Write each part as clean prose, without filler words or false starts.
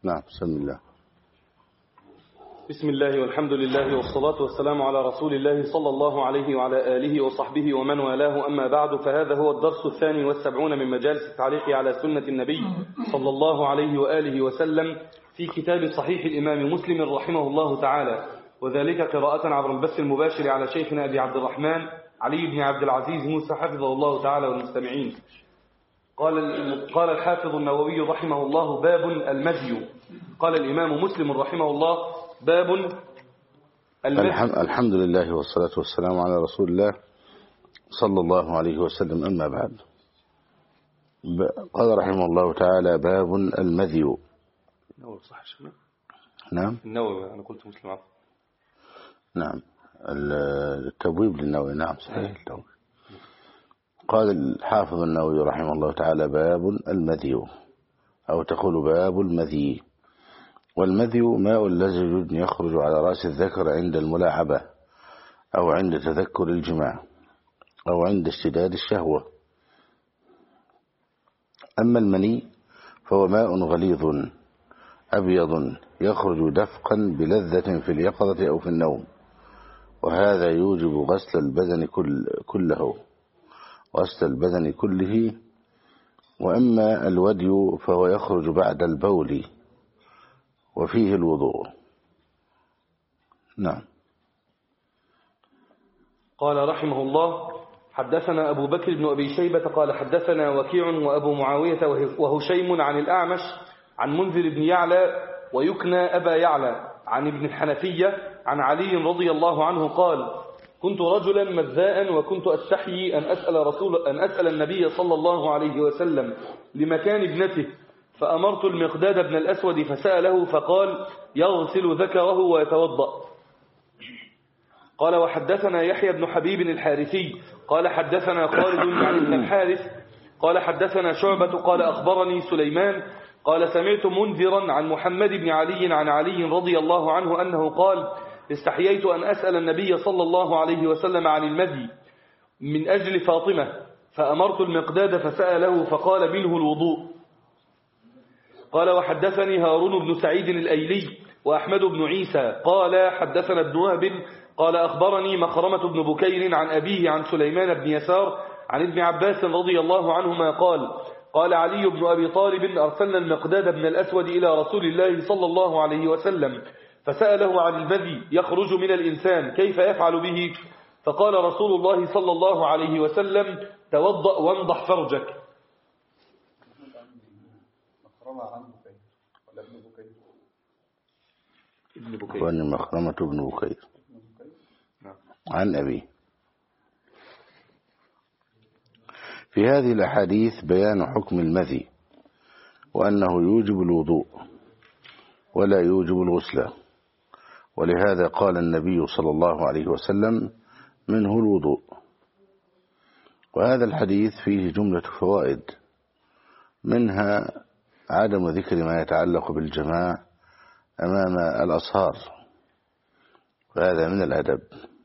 نعم. بسم الله. بسم الله والحمد لله والصلاة والسلام على رسول الله صلى الله عليه وعلى آله وصحبه ومن والاه، أما بعد، فهذا هو الدرس 72 من مجالس التعليق على سنة النبي صلى الله عليه وآله وسلم في كتاب صحيح الإمام مسلم رحمه الله تعالى، وذلك قراءة عبر البث المباشر على شيخنا أبي عبد الرحمن علي بن عبد العزيز موسى حفظه الله تعالى والمستمعين. قال الحافظ النووي رحمه الله: باب المذي. قال الإمام مسلم رحمه الله: باب المذي. الحمد لله والصلاة والسلام على رسول الله صلى الله عليه وسلم، أما بعد. قال رحمه الله تعالى: باب المذي. النووي صح شيخنا؟ نعم النووي، أنا قلت مسلم. نعم، التبويب للنووي. نعم صحيح التبويب. قال الحافظ النووي رحمه الله تعالى: باب المذي، أو تقول باب المذي. والمذي ماء لزج يخرج على رأس الذكر عند الملاعبة، أو عند تذكر الجماع، أو عند اشتداد الشهوة. أما المني فهو ماء غليظ أبيض يخرج دفقا بلذة في اليقظة أو في النوم، وهذا يوجب غسل البدن كله. وأما الودي فهو يخرج بعد البول وفيه الوضوء. نعم. قال رحمه الله: حدثنا أبو بكر بن أبي شيبة قال حدثنا وكيع وأبو معاوية وهشيم عن الأعمش عن منذر بن يعلى ويكنى أبا يعلى عن ابن الحنفية عن علي رضي الله عنه قال: كنت رجلا مذاء وكنت أستحيي أن أسأل النبي صلى الله عليه وسلم لمكان ابنته، فأمرت المقداد بن الأسود فسأله فقال: يغسل ذكره ويتوضأ. قال: وحدثنا يحيى بن حبيب الحارثي قال حدثنا خالد عن ابن الحارث قال حدثنا شعبة قال أخبرني سليمان قال: سمعت منذرا عن محمد بن علي عن علي رضي الله عنه أنه قال: استحييت أن أسأل النبي صلى الله عليه وسلم عن المذي من أجل فاطمة، فأمرت المقداد فسأله فقال: منه الوضوء. قال: وحدثني هارون بن سعيد الأيلي وأحمد بن عيسى قال حدثنا ابن وهب قال أخبرني مخرمة بن بكير عن أبيه عن سليمان بن يسار عن ابن عباس رضي الله عنهما قال علي بن أبي طالب: أرسلنا المقداد بن الأسود إلى رسول الله صلى الله عليه وسلم فسأله عن المذي يخرج من الإنسان كيف يفعل به، فقال رسول الله صلى الله عليه وسلم: توضأ وانضح فرجك. وأن مخرمة بن بكير عن أبيه. في هذه الأحاديث بيان حكم المذي، وأنه يوجب الوضوء ولا يوجب الغسل، ولهذا قال النبي صلى الله عليه وسلم: منه الوضوء. وهذا الحديث فيه جملة فوائد، منها عدم ذكر ما يتعلق بالجماع أمام الأصهار، وهذا من الأدب.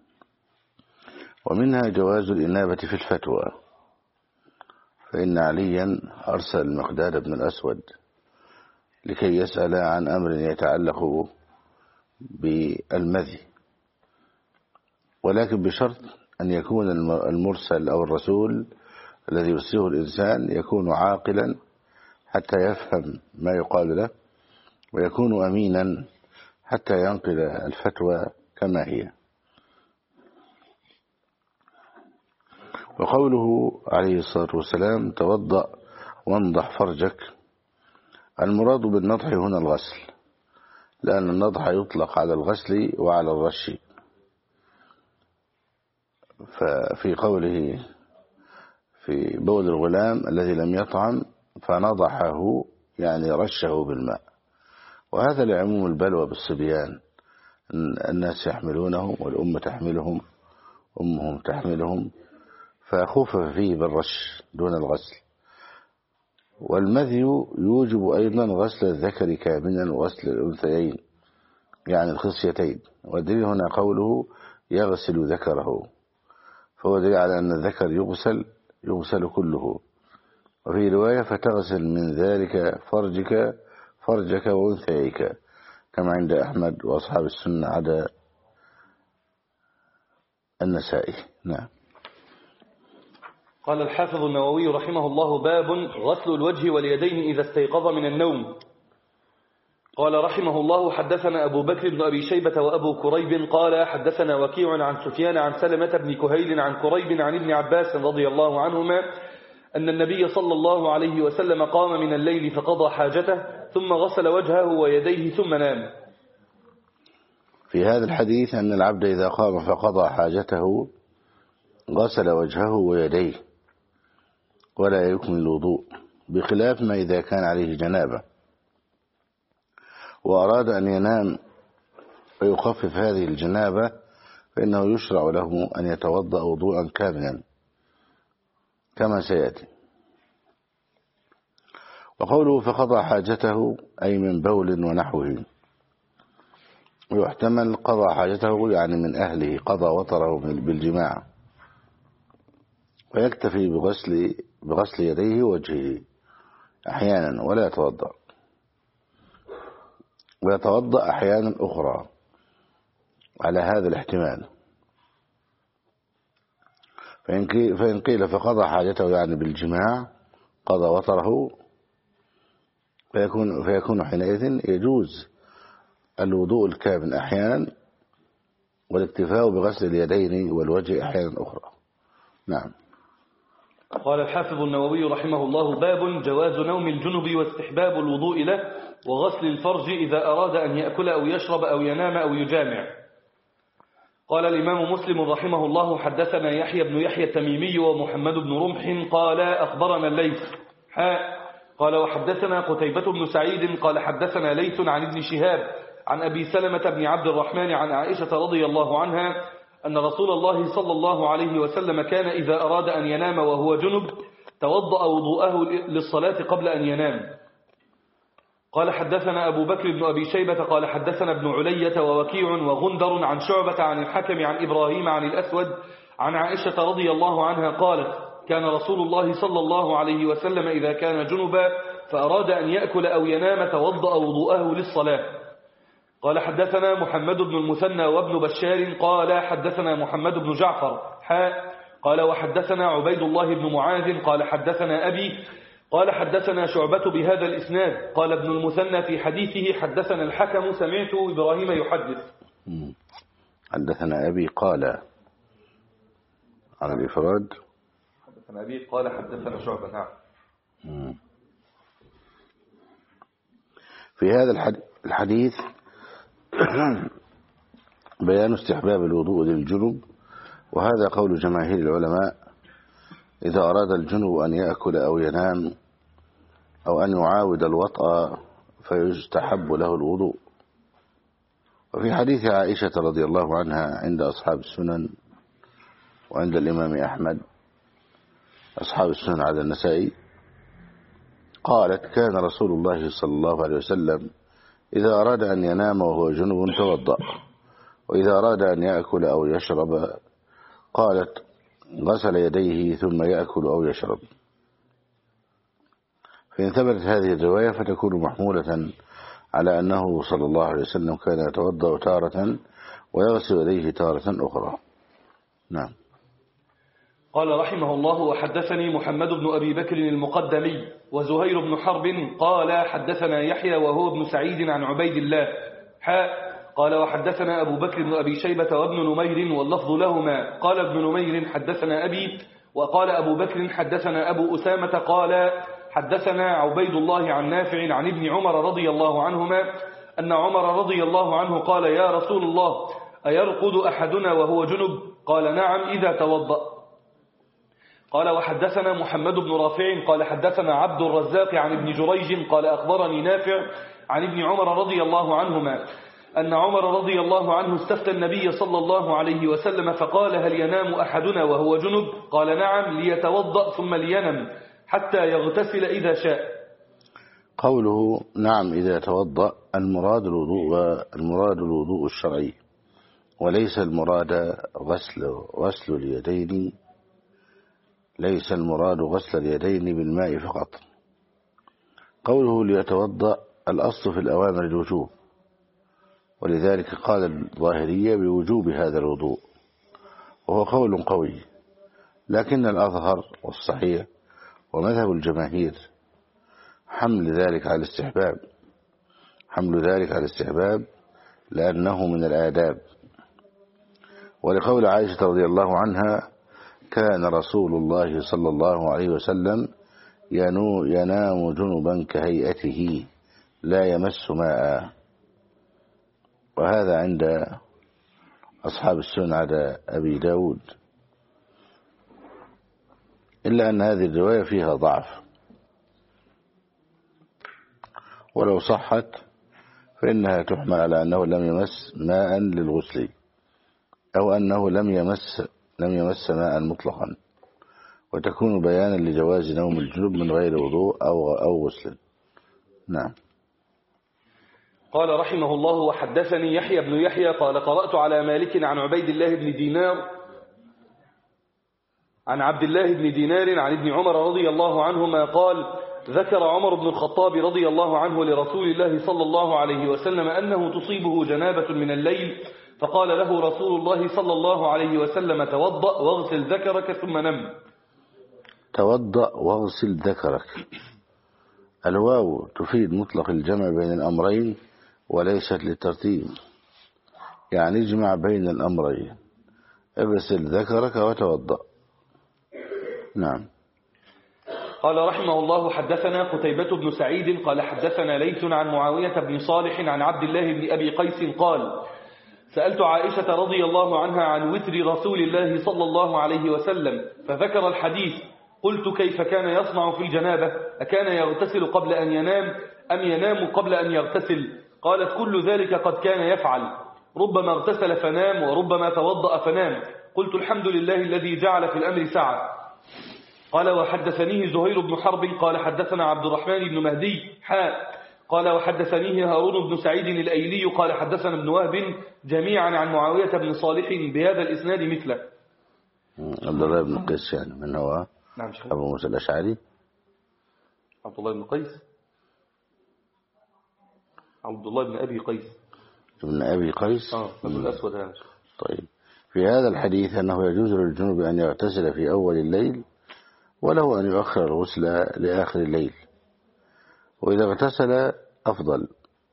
ومنها جواز الإنابة في الفتوى، فإن عليا أرسل المقداد بن الأسود لكي يسأل عن أمر يتعلق بالمذي، ولكن بشرط أن يكون المرسل أو الرسول الذي يرسله الإنسان يكون عاقلا حتى يفهم ما يقال له، ويكون أمينا حتى ينقل الفتوى كما هي. وقوله عليه الصلاة والسلام: توضأ وانضح فرجك، المراد بالنضح هنا الغسل، لأن النضح يطلق على الغسل وعلى الرش. ففي قوله في بول الغلام الذي لم يطعم فنضحه، يعني رشه بالماء، وهذا لعموم البلوى بالصبيان، الناس يحملونهم والأم تحملهم، أمهم تحملهم، فخفف فيه بالرش دون الغسل. والمذي يوجب أيضا غسل الذكر كاملا وغسل الأنثيين يعني الخصيتين، والدليل هنا قوله: يغسل ذكره، فهو دليل على أن الذكر يغسل كله. وفي رواية: فتغسل من ذلك فرجك فرجك وأنثيك، كما عند أحمد وأصحاب السنة عدا النسائي. نعم. قال الحافظ النووي رحمه الله: باب غسل الوجه واليدين إذا استيقظ من النوم. قال رحمه الله: حدثنا أبو بكر بن أبي شيبة وأبو كريب قال حدثنا وكيع عن سفيان عن سلمة بن كهيل عن كريب عن ابن عباس رضي الله عنهما أن النبي صلى الله عليه وسلم قام من الليل فقضى حاجته ثم غسل وجهه ويديه ثم نام. في هذا الحديث أن العبد إذا قام فقضى حاجته غسل وجهه ويديه ولا يكمل الوضوء، بخلاف ما إذا كان عليه جنابة وأراد أن ينام ويخفف هذه الجنابة، فإنه يشرع له أن يتوضأ وضوءا كاملا كما سيأتي. وقوله فقضى حاجته أي من بول ونحوه، ويحتمل قضى حاجته يعني من أهله، قضى وطره بالجماع، ويكتفي بغسل يديه ووجهه أحيانا ولا يتوضأ، ويتوضأ أحيانا أخرى على هذا الاحتمال. فإن قيل فقضى حاجته يعني بالجماع قضى وطره، فيكون حينئذ يجوز الوضوء الكامل أحيانا والاكتفاء بغسل اليدين والوجه أحيانا أخرى. نعم. قال الحافظ النووي رحمه الله: باب جواز نوم الجنب واستحباب الوضوء له وغسل الفرج إذا أراد أن يأكل أو يشرب أو ينام أو يجامع. قال الإمام مسلم رحمه الله: حدثنا يحيى بن يحيى التميمي ومحمد بن رمح قال أخبرنا الليث قال وحدثنا قتيبة بن سعيد قال حدثنا ليث عن ابن شهاب عن أبي سلمة بن عبد الرحمن عن عائشة رضي الله عنها أن رسول الله صلى الله عليه وسلم كان إذا أراد أن ينام وهو جنب توضأ وضوءه للصلاة قبل أن ينام. قال حدثنا أبو بكر بن أبي شيبة قال حدثنا ابن علية ووكيع وغندر عن شعبة عن الحكم عن إبراهيم عن الأسود عن عائشة رضي الله عنها قالت: كان رسول الله صلى الله عليه وسلم إذا كان جنبا فأراد أن يأكل أو ينام توضأ وضوءه للصلاة. قال حدثنا محمد بن المثنى وابن بشار قال حدثنا محمد بن جعفر قال وحدثنا عبيد الله بن معاذ قال حدثنا أبي قال حدثنا شعبة بهذا الإسناد. قال ابن المثنى في حديثه حدثنا الحكم سمعت إبراهيم يحدث. حدثنا أبي قال على الإفراد، حدثنا أبي قال حدثنا شعبة. نعم. في هذا الحديث بيان استحباب الوضوء للجنب، وهذا قول جماهير العلماء: إذا أراد الجنب أن يأكل أو ينام أو أن يعاود الوطأ فيستحب له الوضوء. وفي حديث عائشة رضي الله عنها عند أصحاب السنن وعند الإمام أحمد، أصحاب السنن على النسائي، قالت: كان رسول الله صلى الله عليه وسلم إذا أراد أن ينام وهو جنب توضأ، وإذا أراد أن يأكل أو يشرب قالت غسل يديه ثم يأكل أو يشرب. فإن ثبتت هذه الرواية فتكون محمولة على أنه صلى الله عليه وسلم كان يتوضأ تارة ويغسل يديه تارة أخرى. نعم. قال رحمه الله: وحدثني محمد بن أبي بكر المقدمي وزهير بن حرب قال حدثنا يحيى وهو ابن سعيد عن عبيد الله قال وحدثنا أبو بكر بن أبي شيبة وابن نمير واللفظ لهما. قال ابن نمير حدثنا أبي، وقال أبو بكر حدثنا أبو أسامة قال حدثنا عبيد الله عن نافع عن ابن عمر رضي الله عنهما أن عمر رضي الله عنه قال: يا رسول الله، أيرقد أحدنا وهو جنب؟ قال: نعم إذا توضأ. قال وحدثنا محمد بن رافع قال حدثنا عبد الرزاق عن ابن جريج قال أخبرني نافع عن ابن عمر رضي الله عنهما أن عمر رضي الله عنه استفتى النبي صلى الله عليه وسلم فقال: هل ينام أحدنا وهو جنب؟ قال: نعم، ليتوضأ ثم لينم حتى يغتسل إذا شاء. قوله نعم إذا توضأ المراد الوضوء الشرعي، وليس المراد غسل اليدين، ليس المراد غسل اليدين بالماء فقط. قوله ليتوضأ الأصل في الأوامر الوجوب، ولذلك قال الظاهرية بوجوب هذا الوضوء، وهو قول قوي، لكن الأظهر والصحيح ومذهب الجماهير حمل ذلك على الاستحباب لأنه من الآداب، ولقول عائشة رضي الله عنها: كان رسول الله صلى الله عليه وسلم ينام جنبا كهيئته لا يمس ماء. وهذا عند أصحاب السنن عدا أبي داود، إلا أن هذه الرواية فيها ضعف، ولو صحت فإنها تحمل على أنه لم يمس ماء للغسل، أو أنه لم يمس ماء مطلقا، وتكون بيانا لجواز نوم الجنوب من غير وضوء أو غسل. نعم. قال رحمه الله: وحدثني يحيى بن يحيى قال قرأت على مالك عن عبيد الله بن دينار عن عبد الله بن دينار عن ابن عمر رضي الله عنهما قال: ذكر عمر بن الخطاب رضي الله عنه لرسول الله صلى الله عليه وسلم أنه تصيبه جنابة من الليل، فقال له رسول الله صلى الله عليه وسلم: توضأ واغسل ذكرك ثم نم. توضأ واغسل ذكرك، الواو تفيد مطلق الجمع بين الأمرين وليست للترتيب، يعني اجمع بين الأمرين، اغسل ذكرك وتوضأ. نعم. قال رحمه الله: حدثنا قتيبة بن سعيد قال حدثنا ليث عن معاوية بن صالح عن عبد الله بن أبي قيس قال: سألت عائشة رضي الله عنها عن وتر رسول الله صلى الله عليه وسلم فذكر الحديث، قلت: كيف كان يصنع في الجنابة؟ أكان يغتسل قبل أن ينام أم ينام قبل أن يغتسل؟ قالت: كل ذلك قد كان يفعل، ربما اغتسل فنام وربما توضأ فنام. قلت: الحمد لله الذي جعل في الأمر سعة. قال: وحدثنيه زهير بن حرب قال حدثنا عبد الرحمن بن مهدي قال: وحدثنيه هارون بن سعيد الأيلي قال حدثنا ابن وهب جميعا عن معاوية بن صالح بهذا الإسناد مثله. عبد الله بن قيس يعني من هو؟ نعم. أبو موسى الأشعري. عبد الله بن قيس، عبد الله بن أبي قيس، ابن أبي قيس أبو الأسود هذا. طيب، في هذا الحديث أنه يجوز للجنوب أن يغتسل في أول الليل، وله أن يؤخر الغسل لآخر الليل، وإذا اغتسل أفضل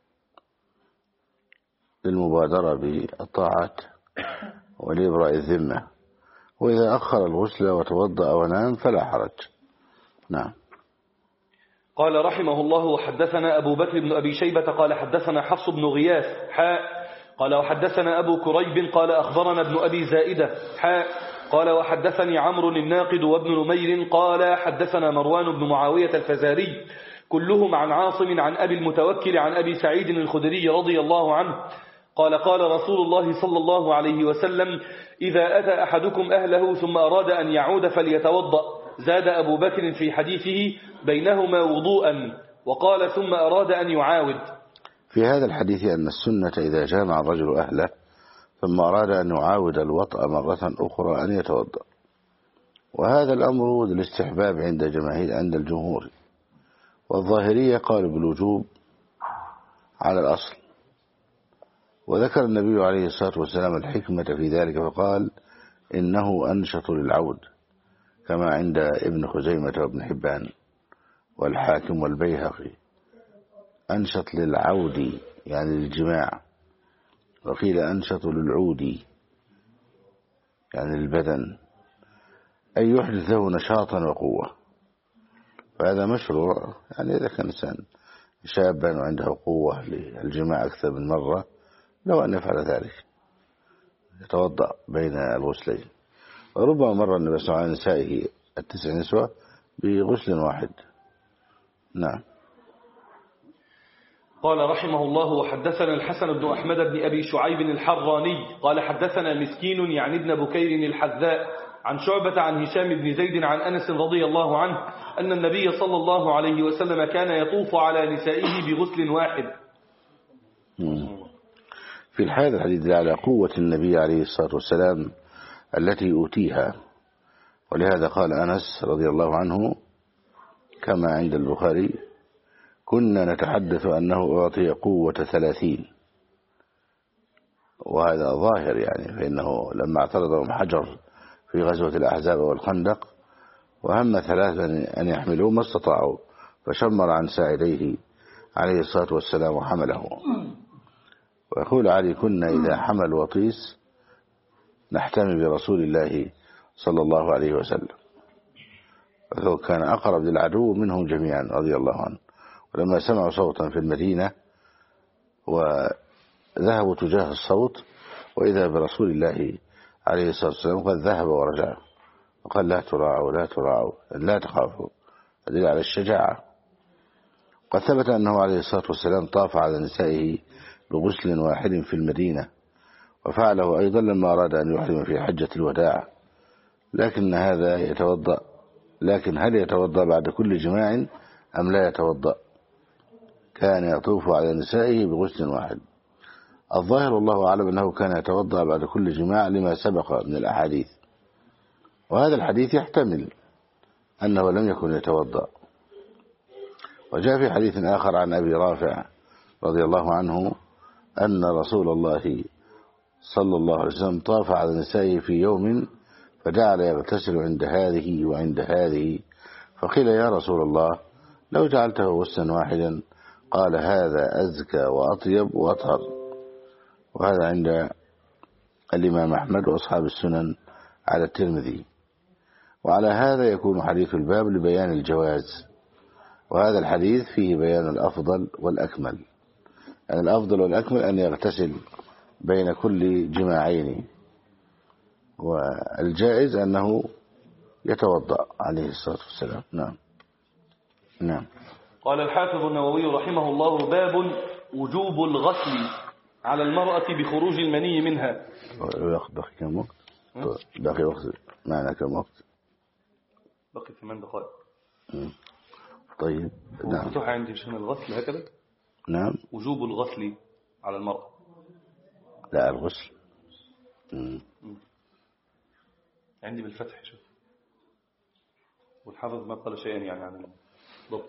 للمبادرة بالطاعات ولإبراء الذمة، وإذا أخر الغسل وتوضأ ونام فلا حرج. نعم. قال رحمه الله: وحدثنا أبو بكر بن أبي شيبة قال حدثنا حفص بن غياث قال وحدثنا أبو كريب قال أخبرنا ابن أبي زائدة قال وحدثني عمرو الناقد وابن نمير قال حدثنا مروان بن معاوية الفزاري كلهم عن عاصم عن أبي المتوكل عن أبي سعيد الخدري رضي الله عنه قال: قال رسول الله صلى الله عليه وسلم: إذا أتى أحدكم أهله ثم أراد أن يعود فليتوضأ. زاد أبو بكر في حديثه: بينهما وضوءا، وقال: ثم أراد أن يعاود. في هذا الحديث أن السنة إذا جامع الرجل أهله ثم أراد أن يعاود الوطأ مرة أخرى أن يتوضأ، وهذا الأمر للاستحباب عند الجمهور، والظاهرية قالوا بالوجوب على الأصل. وذكر النبي عليه الصلاة والسلام الحكمة في ذلك فقال: إنه أنشط للعود، كما عند ابن خزيمة وابن حبان والحاكم والبيهقي. أنشط للعود يعني للجماع، وقيل أنشط للعود يعني للبدن، أي يحدث له نشاطا وقوة. فهذا مشروع، يعني إذا كان إنسان شابا وعنده قوة للجماع أكثر من مرة لو أن يفعل ذلك، يتوضأ بين الغسلين. وربما مر النبي صلى الله عليه وسلم نسائه 9 نسوة بغسل واحد. نعم. قال رحمه الله: وحدثنا الحسن بن أحمد بن أبي شعيب الحراني قال حدثنا مسكين يعني ابن بكير الحذاء عن شعبة عن هشام بن زيد عن أنس رضي الله عنه أن النبي صلى الله عليه وسلم كان يطوف على نسائه بغسل واحد. في هذا الحديث على قوة النبي عليه الصلاة والسلام التي أوتيها، ولهذا قال أنس رضي الله عنه كما عند البخاري: كنا نتحدث أنه أعطي قوة 30، وهذا ظاهر يعني، فإنه لما اعترضهم حجر في غزوة الأحزاب والخندق وهم 3 أن يحملوه ما استطاعوا، فشمر عن ساعديه عليه الصلاة والسلام وحمله. ويقول علي: كنا إذا حمل وطيس نحتمي برسول الله صلى الله عليه وسلم، فهو كان أقرب للعدو منهم جميعا رضي الله عنه. ولما سمعوا صوتا في المدينة وذهبوا تجاه الصوت وإذا برسول الله عليه الصلاة والسلام قد ذهب ورجع وقال: لا تراعوا لا تراعوا، لا تخافوا، دليل على الشجاعة. قد ثبت أنه عليه الصلاة والسلام طاف على نسائه بغسل واحد في المدينة، وفعله أيضا لما أراد أن يحرم في حجة الوداع. لكن هل يتوضأ بعد كل جماع أم لا يتوضأ؟ كان يطوف على نسائه بغسل واحد. الظاهر والله أعلم أنه كان يتوضأ بعد كل جماع لما سبق من الأحاديث، وهذا الحديث يحتمل أنه لم يكن يتوضأ. وجاء في حديث آخر عن أبي رافع رضي الله عنه أن رسول الله صلى الله عليه وسلم طاف على نسائه في يوم فجعل يغتسل عند هذه وعند هذه، فقيل: يا رسول الله لو جعلته غسلا واحدا، قال: هذا أزكى وأطيب وأطهر. وهذا عند الإمام أحمد وأصحاب السنن على الترمذي. وعلى هذا يكون حديث الباب لبيان الجواز، وهذا الحديث فيه بيان الأفضل والأكمل، يعني الأفضل والأكمل أن يغتسل بين كل جماعين، والجائز أنه يتوضأ عليه الصلاة والسلام. نعم. قال الحافظ النووي رحمه الله: باب وجوب الغسل على المرأة بخروج المني منها. بقي كم وقت؟ بقي وقت معنى كم وقت؟ بقي 8 دقائق. طيب. نعم. مفتوح عندي عشان الغسل هكذا. نعم. وجوب الغسل على المرأة. لا، الغسل. عندي بالفتح شوف، والحافظ ما قال شيئا يعني عن الضبط.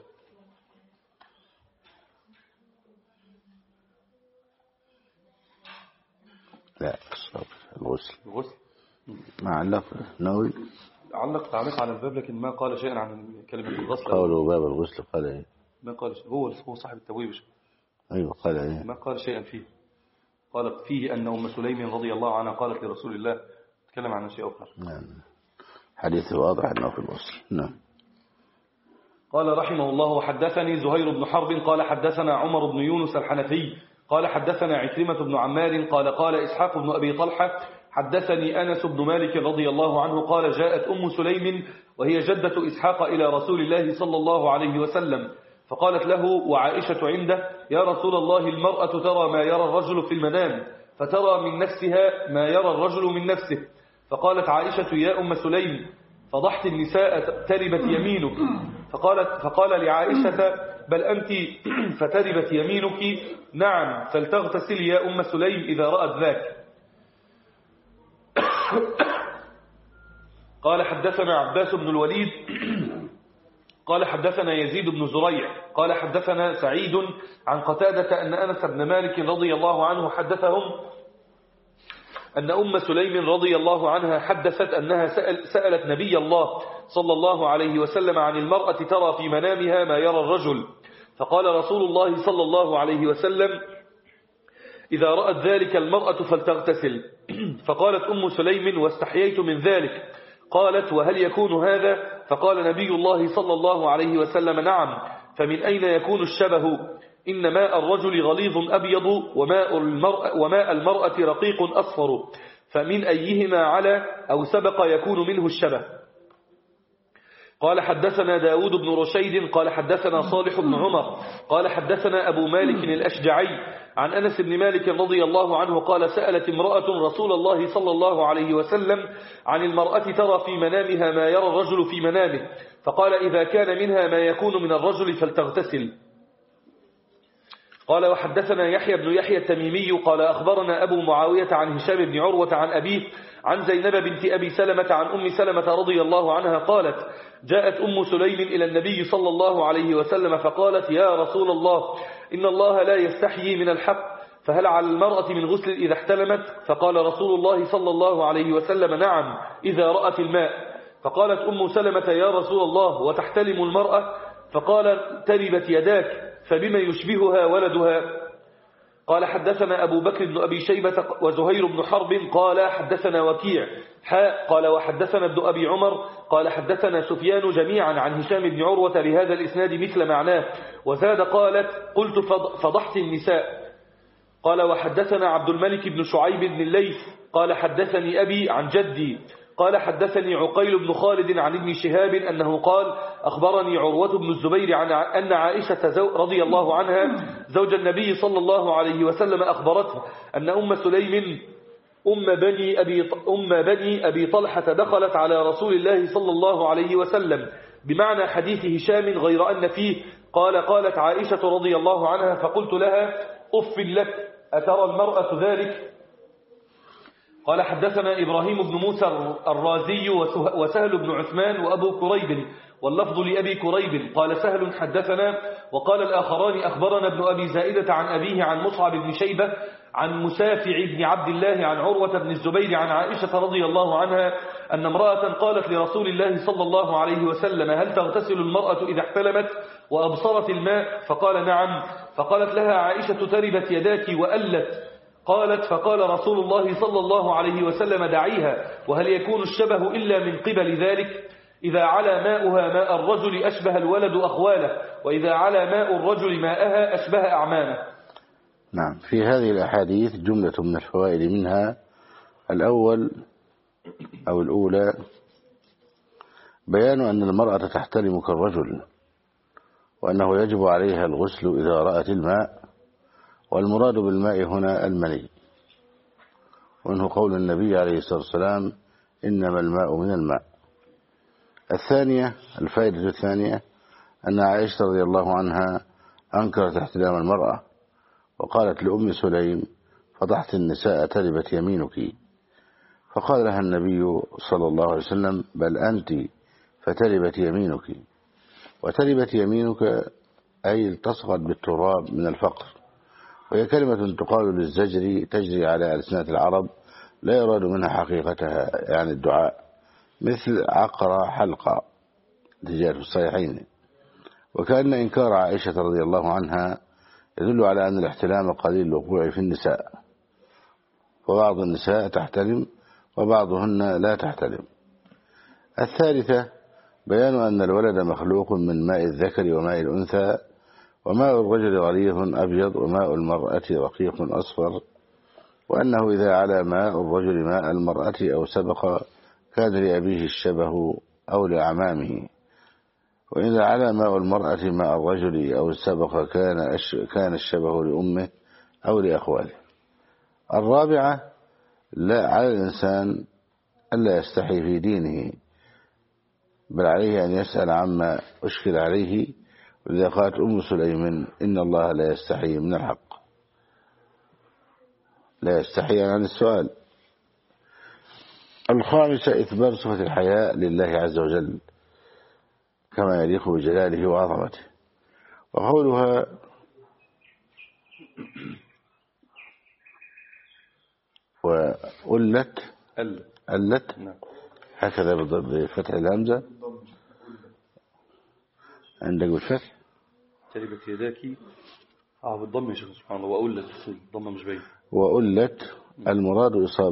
لا، الغسل. ما علق نووي علق تعليق على الباب، لكن ما قال شيئا عن كلمة الغسل. قوله باب الغسل قال ايه؟ ما قال شيء. هو صاحب التبويب. ايوه، قال ايه؟ ما قال شيئا فيه. قال فيه أن أم سليم رضي الله عنها قالت لرسول الله. تكلم عن شيء آخر. نعم. حديث واضح أنه في الغسل. نعم. قال رحمه الله: وحدثني زهير بن حرب قال حدثنا عمر بن يونس الحنفي قال حدثنا عكرمة بن عمار قال إسحاق بن أبي طلحة حدثني أنس بن مالك رضي الله عنه قال: جاءت أم سليم وهي جدة إسحاق إلى رسول الله صلى الله عليه وسلم، فقالت له وعائشة عنده: يا رسول الله، المرأة ترى ما يرى الرجل في المنام، فترى من نفسها ما يرى الرجل من نفسه. فقالت عائشة: يا أم سليم، فضحت النساء، تربت يمينك. فقال لعائشة: بل أنت فتربت يمينك. نعم، فلتغتسل يا أم سليم إذا رأت ذاك. قال حدثنا عباس بن الوليد قال حدثنا يزيد بن زريع قال حدثنا سعيد عن قتادة أن أنس بن مالك رضي الله عنه حدثهم أن أم سليم رضي الله عنها حدثت أنها سألت نبي الله صلى الله عليه وسلم عن المرأة ترى في منامها ما يرى الرجل، فقال رسول الله صلى الله عليه وسلم: إذا رأت ذلك المرأة فلتغتسل. فقالت أم سليم: واستحييت من ذلك. قالت: وهل يكون هذا؟ فقال نبي الله صلى الله عليه وسلم: نعم، فمن أين يكون الشبه؟ إن ماء الرجل غليظ أبيض وماء المرأة رقيق أصفر، فمن أيهما على أو سبق يكون منه الشبه. قال حدثنا داود بن رشيد قال حدثنا صالح بن عمر قال حدثنا أبو مالك الأشجعي عن أنس بن مالك رضي الله عنه قال: سألت امرأة رسول الله صلى الله عليه وسلم عن المرأة ترى في منامها ما يرى الرجل في منامه، فقال: إذا كان منها ما يكون من الرجل فلتغتسل. قال وحدثنا يحيى بن يحيى التميمي قال أخبرنا أبو معاوية عن هشام بن عروة عن أبيه عن زينب بنت أبي سلمة عن أم سلمة رضي الله عنها قالت: جاءت أم سليم إلى النبي صلى الله عليه وسلم فقالت: يا رسول الله، إن الله لا يستحيي من الحق، فهل على المرأة من غسل إذا احتلمت؟ فقال رسول الله صلى الله عليه وسلم: نعم، إذا رأت الماء. فقالت أم سلمة: يا رسول الله، وتحتلم المرأة؟ فقال: تربت يداك، فبما يشبهها ولدها؟ قال: حدثنا أبو بكر بن أبي شيبة وزهير بن حرب قال حدثنا وكيع قال وحدثنا ابن أبي عمر قال حدثنا سفيان جميعا عن هشام بن عروة بهذا الإسناد مثل معناه، وزاد قالت: قلت فضحت النساء. قال: وحدثنا عبد الملك بن شعيب بن الليث قال حدثني أبي عن جدي قال حدثني عقيل بن خالد عن ابن شهاب أنه قال: أخبرني عروة بن الزبير عن أن عائشة رضي الله عنها زوج النبي صلى الله عليه وسلم أخبرته أن أم سليم أم بني أبي طلحة دخلت على رسول الله صلى الله عليه وسلم بمعنى حديث هشام، غير أن فيه قالت عائشة رضي الله عنها: فقلت لها: أف لك، أترى المرأة ذلك؟ قال: حدثنا إبراهيم بن موسى الرازي وسهل بن عثمان وأبو كريب، واللفظ لأبي كريب. قال سهل: حدثنا. وقال الآخران: أخبرنا ابن أبي زائدة عن أبيه عن مصعب بن شيبة عن مسافع بن عبد الله عن عروة بن الزبير عن عائشة رضي الله عنها أن امرأة قالت لرسول الله صلى الله عليه وسلم: هل تغتسل المرأة إذا احتلمت وأبصرت الماء؟ فقال: نعم. فقالت لها عائشة: تربت يداك وألت. قالت: فقال رسول الله صلى الله عليه وسلم: دعيها، وهل يكون الشبه إلا من قبل ذلك؟ إذا على ماؤها ماء الرجل أشبه الولد أخواله، وإذا على ماء الرجل ماءها أشبه أعمامه. نعم. في هذه الأحاديث جملة من الفوائد، منها الأول أو الأولى بيان أن المرأة تحتلم كالرجل، وأنه يجب عليها الغسل إذا رأت الماء، والمراد بالماء هنا المني، وإنه قول النبي عليه الصلاة والسلام: إنما الماء من الماء. الثانية، الفائدة الثانية، أن عائشة رضي الله عنها أنكرت احتلام المرأة، وقالت لأم سليم: فضحت النساء، تربت يمينك. فقال لها النبي صلى الله عليه وسلم: بل أنت فتربت يمينك. وتربت يمينك أي التصقت بالتراب من الفقر، وهي كلمة تقال للزجر تجري على ألسنة العرب، لا يراد منها حقيقتها يعني الدعاء، مثل عقر حلقة تجاه في الصحيحين. وكأن إنكار عائشة رضي الله عنها يدل على أن الاحتلام قليل الوقوع في النساء، وبعض النساء تحتلم وبعضهن لا تحتلم. الثالثة بيان أن الولد مخلوق من ماء الذكر وماء الأنثى، وماء الرجل غليظ أبيض وماء المرأة رقيق أصفر، وأنه إذا على ماء الرجل ماء المرأة أو سبق كان لأبيه الشبه أو لأعمامه، وإذا على ماء المرأة ماء الرجل أو سبق كان الشبه لأمه أو لأخواله. الرابعة: لا على الإنسان ألا يستحي في دينه، بل عليه أن يسأل عما أشكل عليه، ولذا قالت أم سليم: إن الله لا يستحي من الحق، لا يستحي عن السؤال. الخامسة: إثبات صفة الحياء لله عز وجل كما يليق بجلاله وعظمته. وقولها وألت هكذا بفتح الهمزة عندك بالفتح. تربت يداك بالضم يا شيخ، سبحان الله. وألت الضمة مش باين. وألت المراد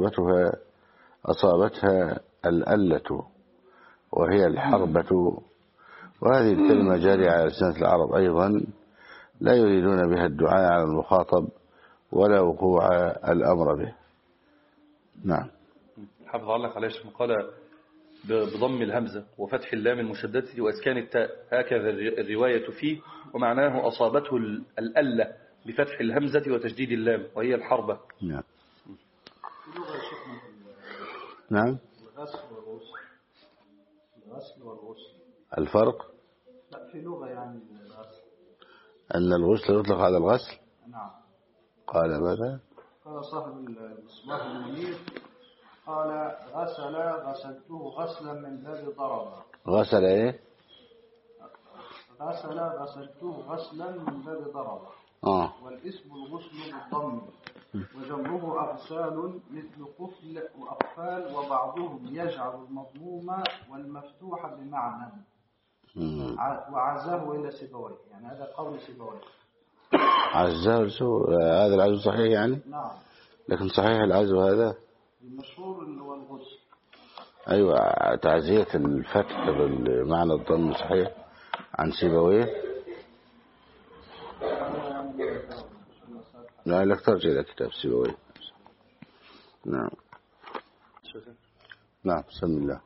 أصابتها الألة، وهي الحربة، وهذه الكلمة جارية على لسان العرب أيضا، لا يريدون بها الدعاء على المخاطب ولا وقوع الأمر به. نعم. حافظ علق عليه شيخ، قال بضم الهمزة وفتح اللام المشددة وإسكان التاء، هكذا الرواية فيه، ومعناه أصابته الألة بفتح الهمزة وتشديد اللام، وهي الحربة. نعم. نعم. الغسل والغسل الفرق؟ لا، في لغة يعني الغسل، أن الغسل يطلق على الغسل. نعم. قال ماذا؟ قال صاحب المصباح المنير: قال غسلته غسلا من باب ضرب. غسل إيه؟ غسلته غسلا من باب ضرب. والاسم الغسل بالضم، وجمعه أغسال مثل قفل وأقفال، وبعضهم يجعل المضموم والمفتوح بمعنى وعزاه إلى سيبويه، يعني هذا قول سيبويه. عزاه هذا العزو صحيح يعني؟ نعم. لكن صحيح العزو هذا المشهور اللي هو الغسل. أيوة، تعزية الفتح بالمعنى الضم صحيح عن سيبويه. لا لك ترجع إلى كتاب سيبويه. نعم. نعم. بسم الله.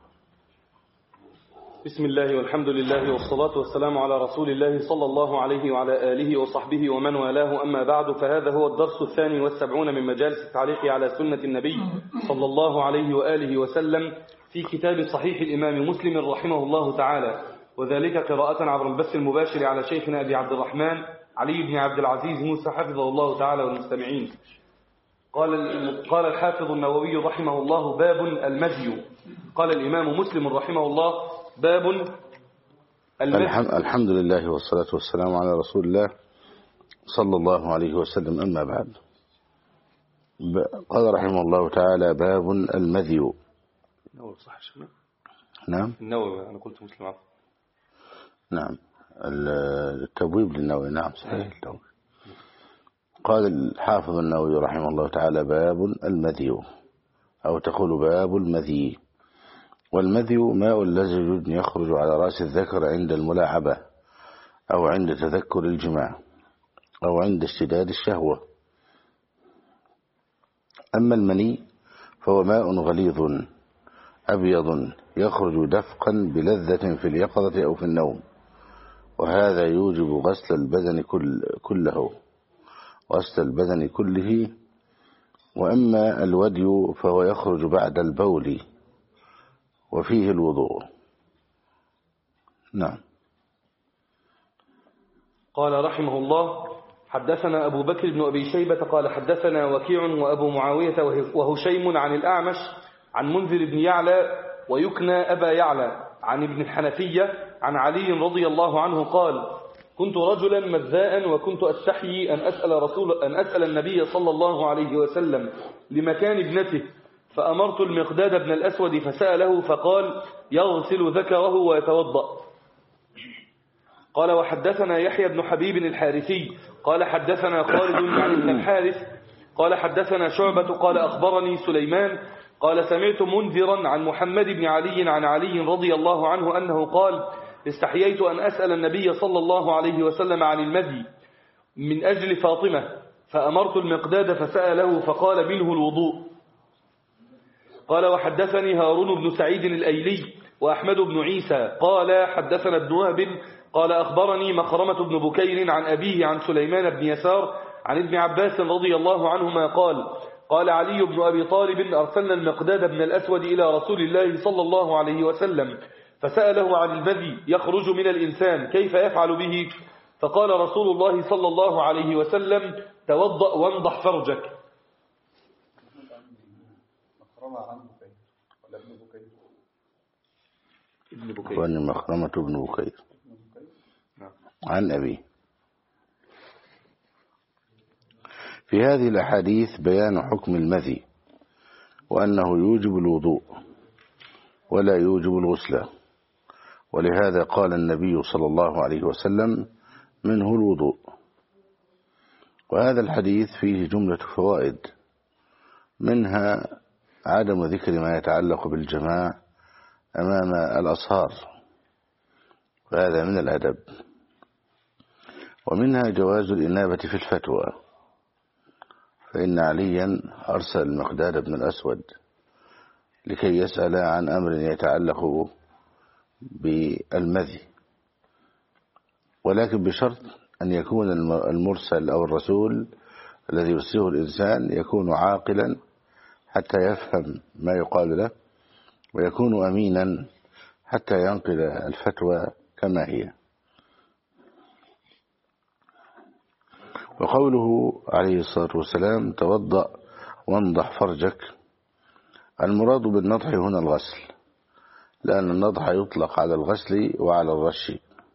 بسم الله والحمد لله والصلاة والسلام على رسول الله صلى الله عليه وعلى آله وصحبه ومن والاه، أما بعد، فهذا هو الدرس 72 من مجالس التعليق على سنة النبي صلى الله عليه وآله وسلم في كتاب صحيح الإمام مسلم رحمه الله تعالى، وذلك قراءة عبر البث المباشر على شيخنا أبي عبد الرحمن علي بن عبد العزيز موسى حفظه الله تعالى والمستمعين. قال الحافظ النووي رحمه الله: باب المذي. قال الإمام مسلم رحمه الله: باب المذي. الحمد لله والصلاة والسلام على رسول الله صلى الله عليه وسلم، أما بعد. قال رحمه الله تعالى: باب المذي. النووي صح شيخنا؟ نعم النووي، أنا قلت مسلم عفوا. نعم، التبويب للنووي. نعم صحيح التبويب. قال الحافظ النووي رحمه الله تعالى: باب المذي، أو تقول باب المذي. والمذي ماء لزج يخرج على رأس الذكر عند الملاعبة، أو عند تذكر الجماع، أو عند اشتداد الشهوة. أما المني فهو ماء غليظ أبيض يخرج دفقا بلذة في اليقظة أو في النوم، وهذا يوجب غسل البدن كله. وأما الودي فهو يخرج بعد البول وفيه الوضوء. نعم. قال رحمه الله: حدثنا أبو بكر بن أبي شيبة قال حدثنا وكيع وأبو معاوية وهشيم عن الأعمش عن منذر بن يعلى ويكنى أبا يعلى عن ابن الحنفية عن علي رضي الله عنه قال: كنت رجلا مذاء، وكنت أستحيي أن أسأل النبي صلى الله عليه وسلم لمكان ابنته، فأمرت المقداد بن الأسود فسأله فقال: يغسل ذكره ويتوضأ. قال: وحدثنا يحيى بن حبيب الحارثي قال حدثنا خالد عن ابن الحارث قال حدثنا شعبة قال أخبرني سليمان قال: سمعت منذرا عن محمد بن علي عن علي رضي الله عنه أنه قال: استحييت أن أسأل النبي صلى الله عليه وسلم عن المذي من أجل فاطمة، فأمرت المقداد فسأله فقال: منه الوضوء. قال: وحدثني هارون بن سعيد الأيلي وأحمد بن عيسى قال حدثنا ابن وهب قال أخبرني مخرمة بن بكير عن أبيه عن سليمان بن يسار عن ابن عباس رضي الله عنهما قال علي بن أبي طالب: أرسلنا المقداد بن الأسود إلى رسول الله صلى الله عليه وسلم فسأله عن المذي يخرج من الإنسان كيف يفعل به، فقال رسول الله صلى الله عليه وسلم: توضأ وانضح فرجك. وأن مخرمة بن بكير عن أبيه. في هذه الأحاديث بيان حكم المذي، وأنه يوجب الوضوء ولا يوجب الغسل، ولهذا قال النبي صلى الله عليه وسلم: منه الوضوء. وهذا الحديث فيه جملة فوائد، منها عدم ذكر ما يتعلق بالجماع أمام الأصهار، وهذا من الأدب. ومنها جواز الإنابة في الفتوى، فإن عليا أرسل المقداد بن الأسود لكي يسأل عن أمر يتعلق بالمذي، ولكن بشرط أن يكون المرسل أو الرسول الذي يرسله الإنسان يكون عاقلا حتى يفهم ما يقال له، ويكون أمينا حتى ينقل الفتوى كما هي. وقوله عليه الصلاة والسلام: توضأ وانضح فرجك، المراد بالنضح هنا الغسل، لأن النضح يطلق على الغسل وعلى الرش.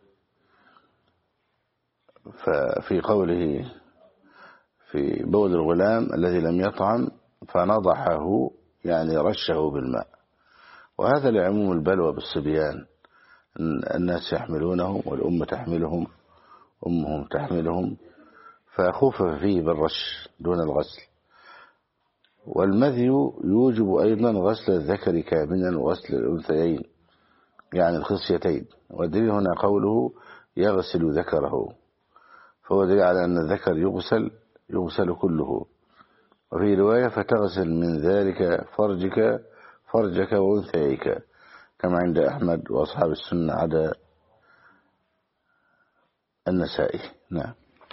ففي قوله في بول الغلام الذي لم يطعم فنضحه يعني رشه بالماء، وهذا لعموم البلوى بالصبيان، الناس يحملونهم والأم تحملهم، أمهم تحملهم، فخفف فيه بالرش دون الغسل. والمذي يوجب أيضا غسل الذكر كاملا وغسل الأنثيين يعني الخصيتين، والدليل هنا قوله يغسل ذكره، فهو دليل على أن الذكر يغسل كله. وفي رواية فتغسل من ذلك فرجك وأنثيك، كما عند أحمد وأصحاب السنة عدا النسائي. نعم.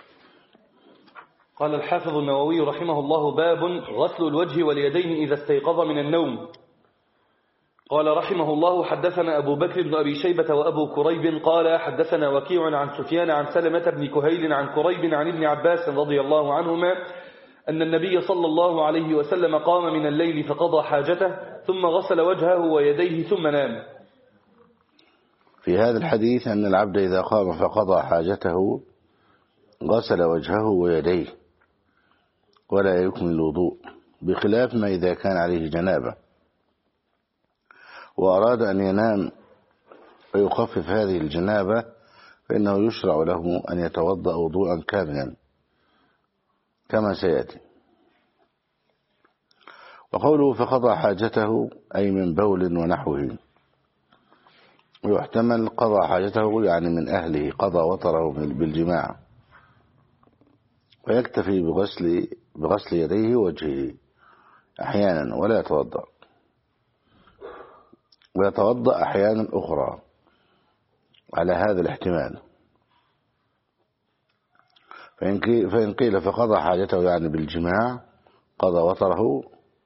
قال الحافظ النووي رحمه الله: باب غسل الوجه واليدين إذا استيقظ من النوم. قال رحمه الله: حدثنا أبو بكر بن أبي شيبة وأبو كريب قال حدثنا وكيع عن سفيان عن سلمة بن كهيل عن كريب عن ابن عباس رضي الله عنهما أن النبي صلى الله عليه وسلم قام من الليل فقضى حاجته ثم غسل وجهه ويديه ثم نام. في هذا الحديث أن العبد إذا قام فقضى حاجته غسل وجهه ويديه ولا يكمل الوضوء، بخلاف ما إذا كان عليه جنابة وأراد أن ينام ويخفف هذه الجنابة، فإنه يشرع له أن يتوضأ وضوءا كاملا كما سيأتي. وقوله فقضى حاجته أي من بول ونحوه، ويحتمل قضى حاجته يعني من أهله، قضى وطره بالجماع، ويكتفي بغسل يديه ووجهه أحيانا ولا يتوضأ، ويتوضأ أحيانا أخرى على هذا الاحتمال. فإن قيل فقضى حاجته يعني بالجماع قضى وطره،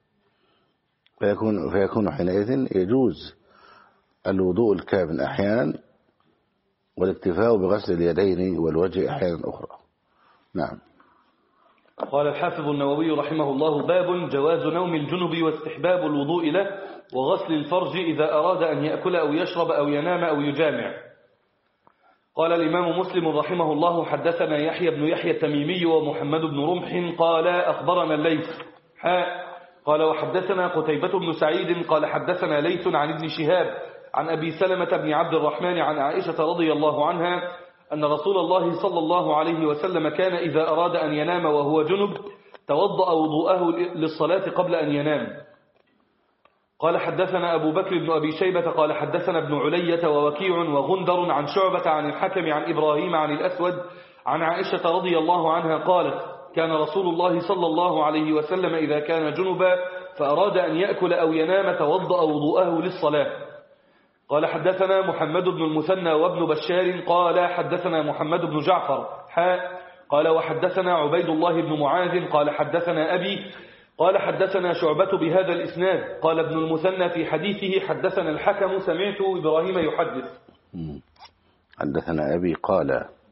فيكون حينئذ يجوز الوضوء الكامل أحيانا والاكتفاء بغسل اليدين والوجه أحيانا أخرى. نعم. قال الحافظ النووي رحمه الله: باب جواز نوم الجنب واستحباب الوضوء له وغسل الفرج إذا أراد أن يأكل أو يشرب أو ينام أو يجامع. قال الإمام مسلم رحمه الله: حدثنا يحيى بن يحيى التميمي ومحمد بن رمح قال أخبرنا الليث قال وحدثنا قتيبة بن سعيد قال حدثنا ليث عن ابن شهاب عن أبي سلمة بن عبد الرحمن عن عائشة رضي الله عنها أن رسول الله صلى الله عليه وسلم كان إذا أراد أن ينام وهو جنب توضأ وضوءه للصلاة قبل أن ينام. قال حدثنا أبو بكر بن أبي شيبة قال حدثنا ابن علية ووكيع وغندر عن شعبة عن الحكم عن إبراهيم عن الأسود عن عائشة رضي الله عنها قالت: كان رسول الله صلى الله عليه وسلم إذا كان جنبا فأراد أن يأكل أو ينام توضأ وضوءه للصلاة. قال حدثنا محمد بن المثنى وابن بشار قال حدثنا محمد بن جعفر قال وحدثنا عبيد الله بن معاذ قال حدثنا أبي قال حدثنا شعبة بهذا الإسناد. قال ابن المثنى في حديثه حدثنا الحكم سمعت إبراهيم يحدث. حدثنا أبي قال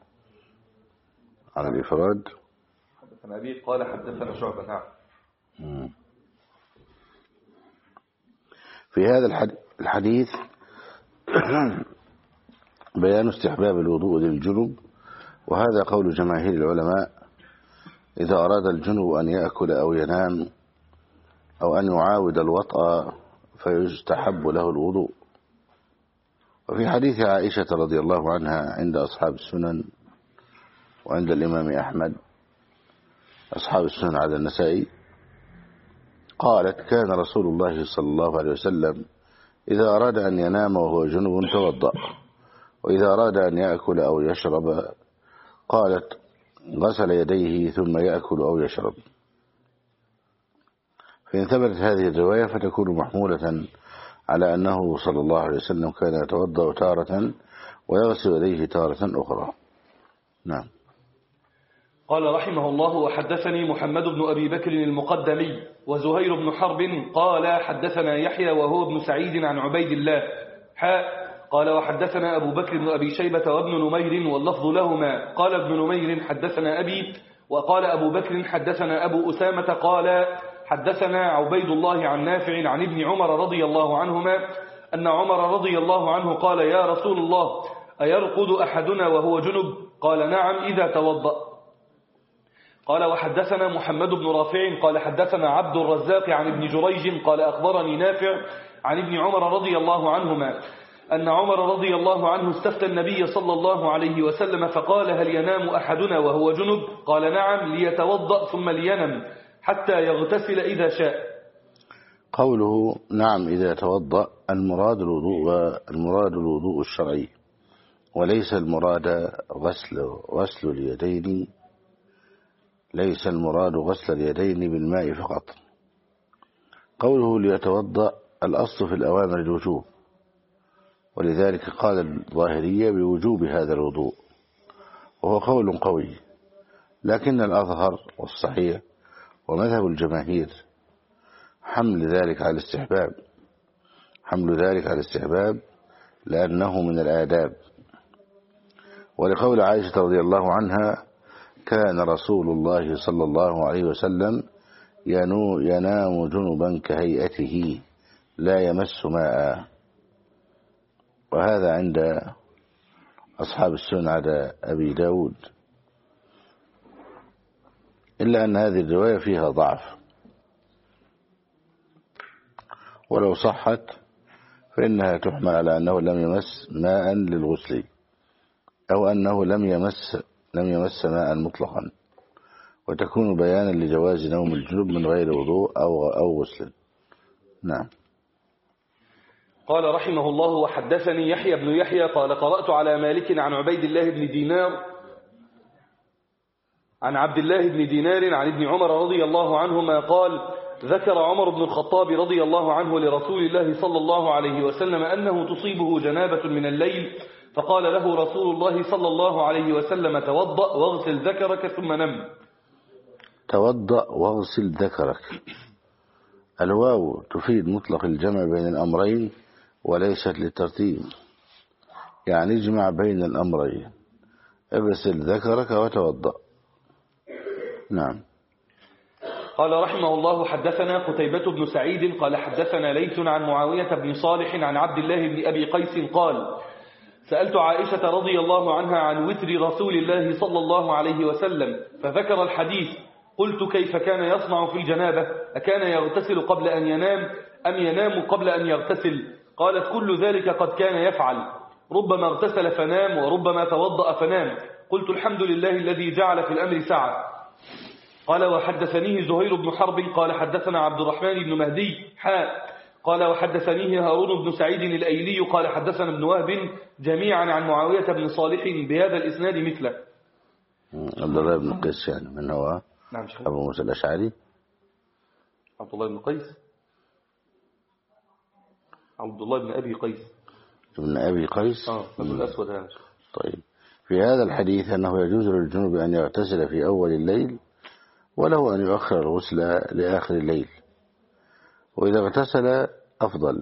على الإفراد، حدثنا أبي قال حدثنا شعبة. نعم. في هذا الحديث بيان استحباب الوضوء للجنب، وهذا قول جماهير العلماء: إذا أراد الجنب أن يأكل أو ينام أو أن يعاود الوطأ فيستحب له الوضوء. وفي حديث عائشة رضي الله عنها عند أصحاب السنن وعند الإمام أحمد، أصحاب السنن على النسائي، قالت: كان رسول الله صلى الله عليه وسلم إذا أراد أن ينام وهو جنب توضأ، وإذا أراد أن يأكل أو يشرب قالت غسل يديه ثم يأكل أو يشرب. فإن ثبتت هذه الرواية فتكون محمولة على أنه صلى الله عليه وسلم كان يتوضأ تارة ويغسل يديه تارة أخرى. نعم. قال رحمه الله: وحدثني محمد بن أبي بكر المقدمي وزهير بن حرب قال حدثنا يحيى وهو ابن سعيد عن عبيد الله قال وحدثنا أبو بكر بن أبي شيبة وابن نمير واللفظ لهما. قال ابن نمير حدثنا أبي، وقال أبو بكر حدثنا أبو أسامة قال حدثنا عبيد الله عن نافع عن ابن عمر رضي الله عنهما أن عمر رضي الله عنه قال يا رسول الله أيرقد أحدنا وهو جنب؟ قال نعم إذا توضأ. قال وحدثنا محمد بن رافع قال حدثنا عبد الرزاق عن ابن جريج قال أخبرني نافع عن ابن عمر رضي الله عنهما أن عمر رضي الله عنه استفتى النبي صلى الله عليه وسلم فقال هل ينام أحدنا وهو جنب؟ قال نعم ليتوضأ ثم لينم حتى يغتسل إذا شاء. قوله نعم إذا توضأ المراد الوضوء الشرعي، وليس المراد غسل اليدين، ليس المراد غسل اليدين بالماء فقط. قوله ليتوضأ الأصل في الأوامر الوجوب، ولذلك قال الظاهرية بوجوب هذا الوضوء، وهو قول قوي، لكن الأظهر والصحيح ومذهب الجماهير حمل ذلك على الاستحباب لأنه من الآداب، ولقول عائشة رضي الله عنها كان رسول الله صلى الله عليه وسلم ينام جنبا كهيئته لا يمس ماء، وهذا عند أصحاب السنن عدا أبي داود، إلا أن هذه الرواية فيها ضعف، ولو صحت فإنها تحمل على أنه لم يمس ماء للغسل، أو أنه لم يمس ماء مطلقا، وتكون بيانا لجواز نوم الجنوب من غير وضوء أو غسل. نعم. قال رحمه الله وحدثني يحيى بن يحيى قال قرأت على مالك عن عبيد الله بن دينار عن عبد الله بن دينار عن ابن عمر رضي الله عنهما قال ذكر عمر بن الخطاب رضي الله عنه لرسول الله صلى الله عليه وسلم أنه تصيبه جنابة من الليل، فقال له رسول الله صلى الله عليه وسلم توضأ واغسل ذكرك ثم نم. توضأ واغسل ذكرك، الواو تفيد مطلق الجمع بين الأمرين وليست للترتيب، يعني اجمع بين الأمرين، اغسل ذكرك وتوضأ. نعم. قال رحمه الله حدثنا قتيبة بن سعيد قال حدثنا ليث عن معاوية بن صالح عن عبد الله بن أبي قيس قال سألت عائشة رضي الله عنها عن وتر رسول الله صلى الله عليه وسلم فذكر الحديث، قلت كيف كان يصنع في الجنابة؟ أكان يغتسل قبل أن ينام أم ينام قبل أن يغتسل؟ قالت كل ذلك قد كان يفعل، ربما اغتسل فنام وربما توضأ فنام. قلت الحمد لله الذي جعل في الأمر سعة. قال وحدثنيه زهير بن حرب قال حدثنا عبد الرحمن بن مهدي قال وحدثنيه هارون بن سعيد الأيلي قال حدثنا ابن وهب جميعا عن معاوية بن صالح بهذا الإسناد مثله. عبد الله بن قيس يعني من هو؟ نعم أبو موسى الأشعري. عبد الله بن قيس، عبد الله بن أبي قيس، ابن أبي قيس أبو الأسود هذا. طيب، في هذا الحديث أنه يجوز للجنوب أن يغتسل في أول الليل، وله أن يؤخر الغسل لآخر الليل، وإذا اغتسل أفضل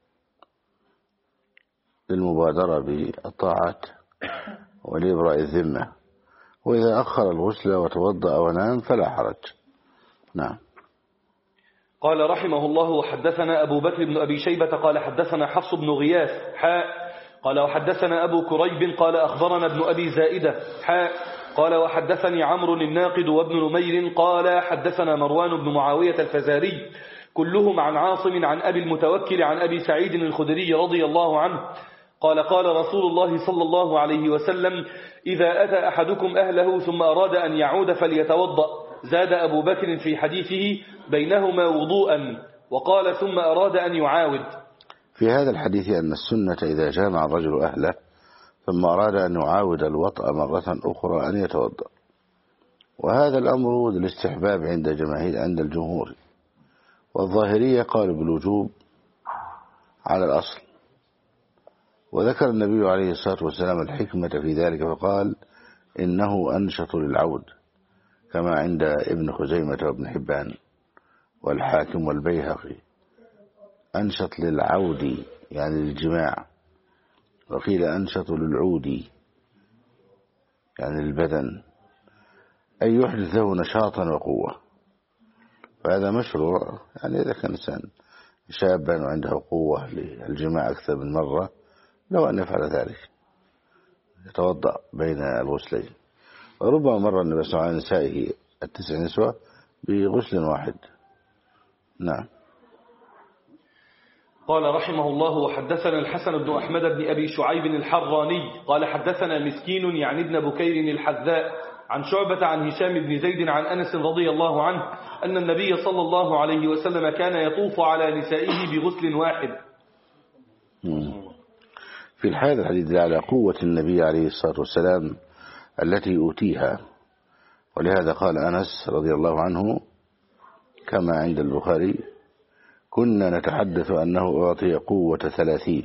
للمبادرة بالطاعات ولإبراء الذمة، وإذا أخر الغسل وتوضأ ونام فلا حرج. نعم. قال رحمه الله وحدثنا أبو بكر بن أبي شيبة قال حدثنا حفص بن غياث قال وحدثنا أبو كريب قال أخبرنا ابن أبي زائدة قال وحدثني عمرو الناقد وابن نمير قال حدثنا مروان بن معاوية الفزاري كلهم عن عاصم عن أبي المتوكل عن أبي سعيد الخدري رضي الله عنه قال قال رسول الله صلى الله عليه وسلم إذا أتى أحدكم أهله ثم أراد أن يعود فليتوضأ. زاد أبو بكر في حديثه بينهما وضوءا، وقال ثم أراد أن يعاود. في هذا الحديث أن السنة إذا جامع الرجل أهله ثم أراد أن يعاود الوطأ مرة أخرى أن يتوضأ، وهذا الأمر للاستحباب عند الجمهور، والظاهرية قالوا بالوجوب على الأصل. وذكر النبي عليه الصلاة والسلام الحكمة في ذلك فقال إنه أنشط للعود، كما عند ابن خزيمة وابن حبان والحاكم والبيهقي، أنشط للعود يعني للجماع، وقيل أنشط للعود يعني للبدن، أي يحدث له نشاطا وقوة، فهذا مشروع. يعني إذا كان إنسان شابا وعنده قوة للجماع أكثر من مرة لو أن يفعل ذلك يتوضأ بين الغسلين. وربما مر النبي صلى الله عليه وسلم على نسائه 9 نسوة بغسل واحد. نعم. قال رحمه الله وحدثنا الحسن بن أحمد بن أبي شعيب الحراني قال حدثنا مسكين يعني ابن بكير الحذاء عن شعبة عن هشام بن زيد عن أنس رضي الله عنه أن النبي صلى الله عليه وسلم كان يطوف على نسائه بغسل واحد. في هذا الحديث على قوة النبي عليه الصلاة والسلام التي أوتيها، ولهذا قال أنس رضي الله عنه كما عند البخاري كنا نتحدث أنه أعطي قوة 30،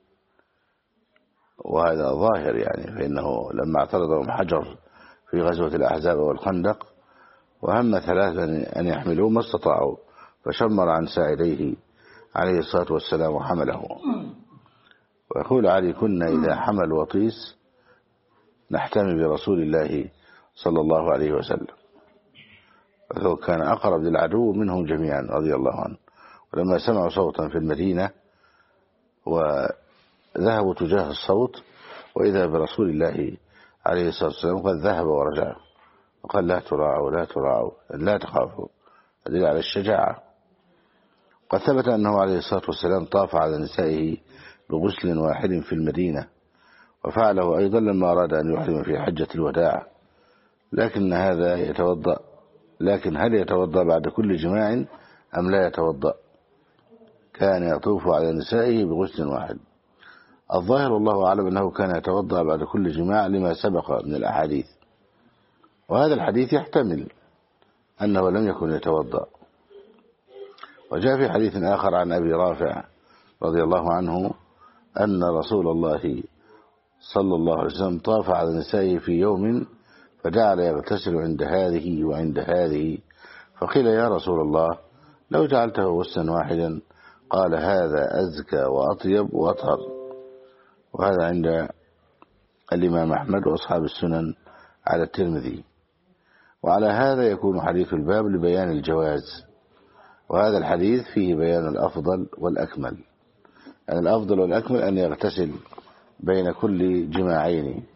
وهذا ظاهر يعني، فإنه لما اعترضهم حجر في غزوة الأحزاب والخندق وهم 3 أن يحملوه ما استطاعوا فشمر عن ساعديه عليه الصلاة والسلام وحمله. ويقول علي كنا إذا حمل وطيس نحتمي برسول الله صلى الله عليه وسلم، وهو كان أقرب للعدو منهم جميعا رضي الله عنه. ولما سمعوا صوتا في المدينة وذهبوا تجاه الصوت وإذا برسول الله عليه الصلاة والسلام قد ذهب ورجع وقال لا تراعوا لا تراعوا لا تخافوا، دليل على الشجاعة. قد ثبت أنه عليه الصلاة والسلام طاف على نسائه بغسل واحد في المدينة، وفعله أيضا لما أراد أن يحرم في حجة الوداع. لكن هل يتوضأ بعد كل جماع أم لا يتوضأ؟ كان يطوف على نسائه بغسل واحد. الظاهر والله أعلم أنه كان يتوضأ بعد كل جماع لما سبق من الأحاديث، وهذا الحديث يحتمل أنه لم يكن يتوضأ. وجاء في حديث آخر عن أبي رافع رضي الله عنه أن رسول الله صلى الله عليه وسلم طاف على نسائه في يوم فجعل يغتسل عند هذه وعند هذه، فقيل يا رسول الله لو جعلته غسلا واحدا، قال هذا أزكى وأطيب وأطهر. وهذا عند الإمام أحمد وأصحاب السنن على الترمذي. وعلى هذا يكون حديث الباب لبيان الجواز، وهذا الحديث فيه بيان الأفضل والأكمل، يعني الأفضل والأكمل أن يغتسل بين كل جماعين،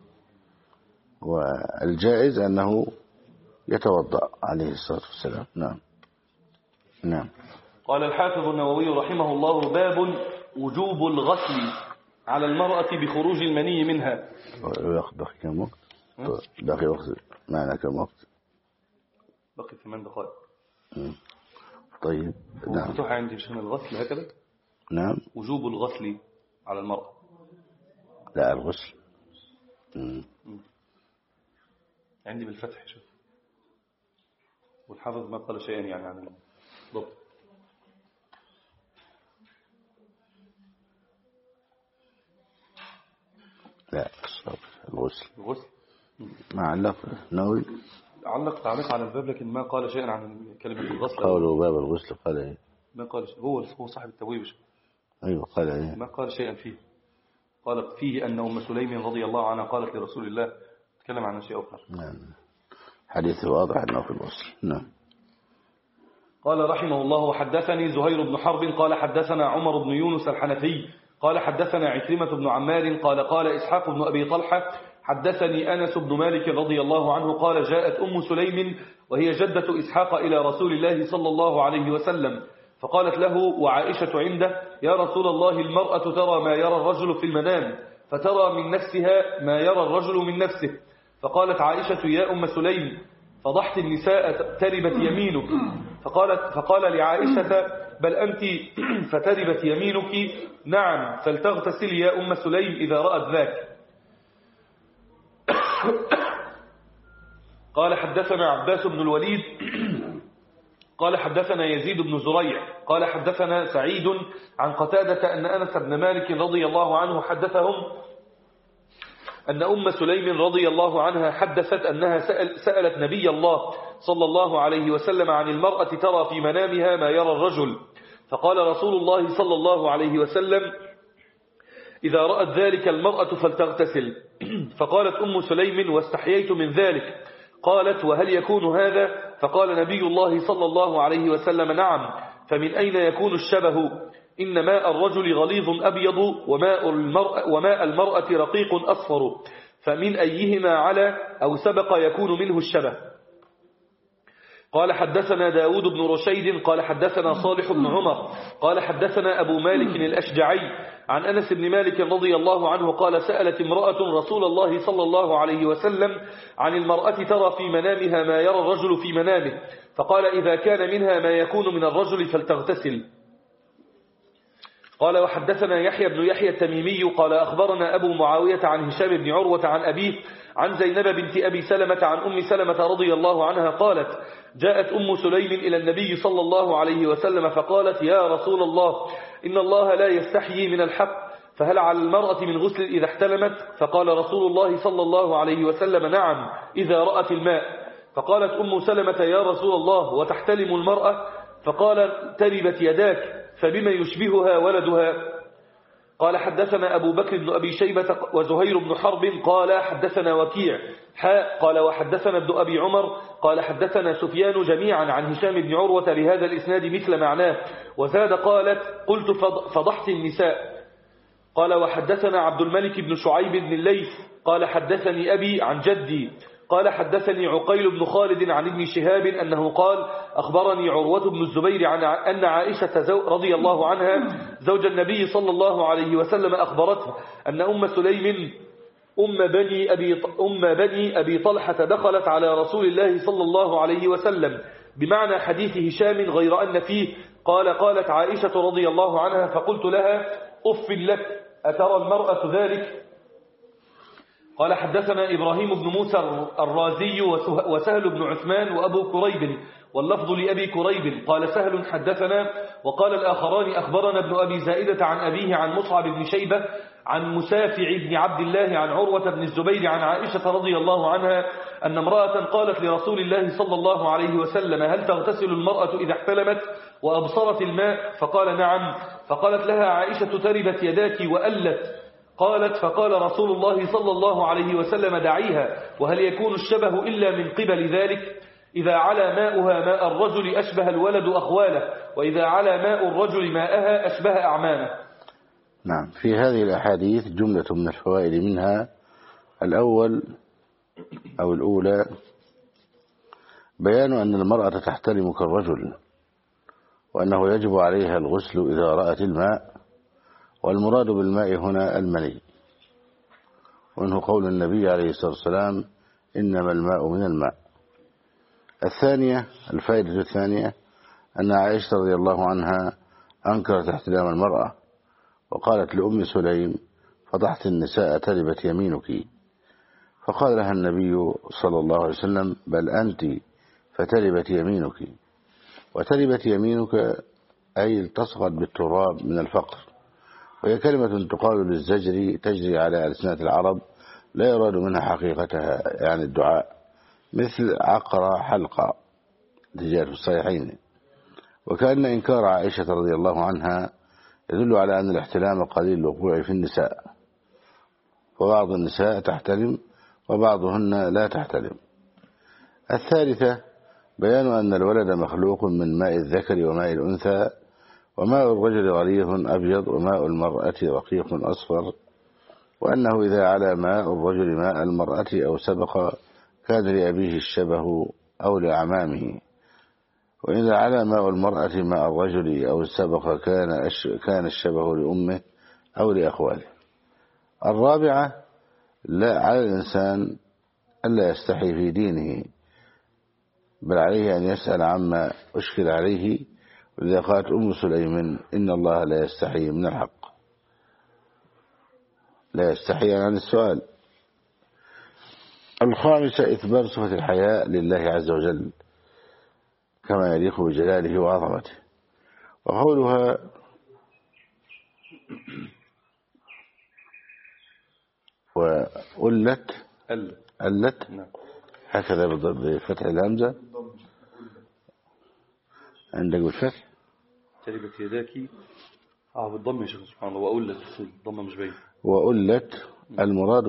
والجائز أنه يتوضأ عليه الصلاة والسلام. نعم. قال الحافظ النووي رحمه الله باب وجوب الغسل على المرأة بخروج المني منها. بقي كم وقت؟ بقي وقت معنا كم وقت؟ بقي 8 دقائق. طيب. نعم. مفتوح عندي شأن الغسل هكذا. نعم. وجوب الغسل على المرأة. لا الغسل. عندي بالفتح شوف. والحافظ ما قال شيئا يعني عن الضبط. لا الغسل. ما علق نووي علق تعليق على الباب لكن ما قال شيئا عن كلمة الغسل. قوله باب الغسل قال ايه؟ ما قال شيء. هو صاحب التبويب. ايوه قال ايه؟ ما قال شيئا فيه. قال فيه أن أم سليم رضي الله عنها قالت لرسول الله، تكلم عن شيء آخر. نعم. حديث واضح أنه في الغسل. نعم. قال رحمه الله وحدثني زهير بن حرب قال حدثنا عمر بن يونس الحنفي قال حدثنا عكرمة بن عمار قال إسحاق بن أبي طلحة حدثني أنس بن مالك رضي الله عنه قال جاءت أم سليم وهي جدة إسحاق إلى رسول الله صلى الله عليه وسلم فقالت له وعائشة عنده يا رسول الله المرأة ترى ما يرى الرجل في المنام فترى من نفسها ما يرى الرجل من نفسه. فقالت عائشة يا أم سليم فضحت النساء تربت يمينك. فقال لعائشة بل أنت فتربت يمينك نعم فلتغتسل يا أم سليم إذا رأت ذاك. قال حدثنا عباس بن الوليد قال حدثنا يزيد بن زريع قال حدثنا سعيد عن قتادة أن أنس بن مالك رضي الله عنه حدثهم أن أم سليم رضي الله عنها حدثت أنها سألت نبي الله صلى الله عليه وسلم عن المرأة ترى في منامها ما يرى الرجل فقال رسول الله صلى الله عليه وسلم إذا رأت ذلك المرأة فلتغتسل. فقالت أم سليم واستحييت من ذلك. قالت وهل يكون هذا؟ فقال نبي الله صلى الله عليه وسلم نعم فمن أين يكون الشبه؟ إن ماء الرجل غليظ أبيض وماء المرأة رقيق أصفر، فمن أيهما على أو سبق يكون منه الشبه. قال حدثنا داود بن رشيد قال حدثنا صالح بن عمر قال حدثنا أبو مالك الأشجعي عن أنس بن مالك رضي الله عنه قال سألت امرأة رسول الله صلى الله عليه وسلم عن المرأة ترى في منامها ما يرى الرجل في منامه، فقال إذا كان منها ما يكون من الرجل فلتغتسل. قال وحدثنا يحيى بن يحيى التميمي قال أخبرنا أبو معاوية عن هشام بن عروة عن أبيه عن زينب بنت أبي سلمة عن أم سلمة رضي الله عنها قالت جاءت أم سليم إلى النبي صلى الله عليه وسلم فقالت يا رسول الله إن الله لا يستحيي من الحق، فهل على المرأة من غسل إذا احتلمت؟ فقال رسول الله صلى الله عليه وسلم نعم إذا رأت الماء. فقالت أم سلمة يا رسول الله وتحتلم المرأة؟ فقال تربت يداك، فبما يشبهها ولدها. قال حدثنا أبو بكر بن أبي شيبة وزهير بن حرب قال حدثنا وكيع قال وحدثنا ابن أبي عمر قال حدثنا سفيان جميعا عن هشام بن عروة بهذا الإسناد مثل معناه، وزاد قالت قلت فضحت النساء. قال وحدثنا عبد الملك بن شعيب بن الليث قال حدثني أبي عن جدي قال حدثني عقيل بن خالد عن ابن شهاب أنه قال أخبرني عروة بن الزبير عن أن عائشة رضي الله عنها زوج النبي صلى الله عليه وسلم أخبرته أن أم سليم أم بني أبي طلحة دخلت على رسول الله صلى الله عليه وسلم بمعنى حديث هشام غير أن فيه قالت عائشة رضي الله عنها فقلت لها أف لك أترى المرأة ذلك؟ قال حدثنا إبراهيم بن موسى الرازي وسهل بن عثمان وأبو كريب واللفظ لأبي كريب قال سهل حدثنا، وقال الآخران أخبرنا ابن أبي زائدة عن أبيه عن مصعب بن شيبة عن مسافع بن عبد الله عن عروة بن الزبير عن عائشة رضي الله عنها أن امرأة قالت لرسول الله صلى الله عليه وسلم هل تغتسل المرأة إذا احتلمت وأبصرت الماء؟ فقال نعم. فقالت لها عائشة تربت يداك وألت. قالت فقال رسول الله صلى الله عليه وسلم دعيها، وهل يكون الشبه إلا من قبل ذلك؟ إذا على ماؤها ماء الرجل أشبه الولد أخواله، وإذا على ماء الرجل ماءها أشبه أعمامه. نعم. في هذه الأحاديث جملة من الفوائد، منها الأول أو الأولى بيان أن المرأة تحتلم كالرجل، وأنه يجب عليها الغسل إذا رأت الماء، والمراد بالماء هنا المني، وإنه قول النبي عليه الصلاة والسلام إنما الماء من الماء. الثانية، الفائدة الثانية أن عائشة رضي الله عنها أنكرت احتلام المرأة وقالت لأم سليم فضحت النساء تربت يمينك، فقال لها النبي صلى الله عليه وسلم بل أنت فتربت يمينك. وتربت يمينك أي التصقت بالتراب من الفقر، وهي كلمة تقال للزجر تجري على ألسنة العرب لا يراد منها حقيقتها يعني الدعاء، مثل عقر حلقة تجاه في الصحيحين. وكأن إنكار عائشة رضي الله عنها يدل على أن الاحتلام قليل الوقوع في النساء، وبعض النساء تحتلم وبعضهن لا تحتلم. الثالثة بيان أن الولد مخلوق من ماء الذكر وماء الأنثى، وماء الرجل غليظ أبيض وماء المرأة رقيق أصفر، وأنه إذا على ماء الرجل ماء المرأة أو سبق كان لأبيه الشبه أو لأعمامه، وإذا على ماء المرأة ماء الرجل أو سبق كان الشبه لأمه أو لأخواله. الرابعة لا على الإنسان ألا يستحي في دينه، بل عليه أن يسأل عما أشكل عليه، ولذا قالت أم سليم إن الله لا يستحي من الحق، لا يستحي عن السؤال. الخامسة إثبات صفة الحياء لله عز وجل كما يليق بجلاله وعظمته. وقولها وألت هكذا بفتح الهمزة عندك بالفتح تربت يداكي بالضم يا شيخ سبحان الله. وألت الضم مش باين. وألت المراد